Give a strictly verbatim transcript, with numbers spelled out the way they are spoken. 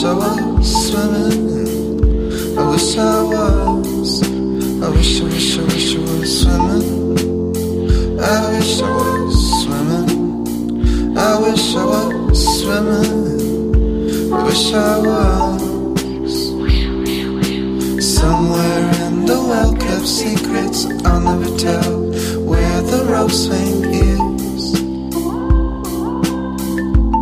wish I was swimming. I wish I was. I wish, I wish, I wish I was swimming. I wish I was swimming. I wish I was swimming. I wish I was. Somewhere in the well-kept secrets I'll never tell, where the ropes swing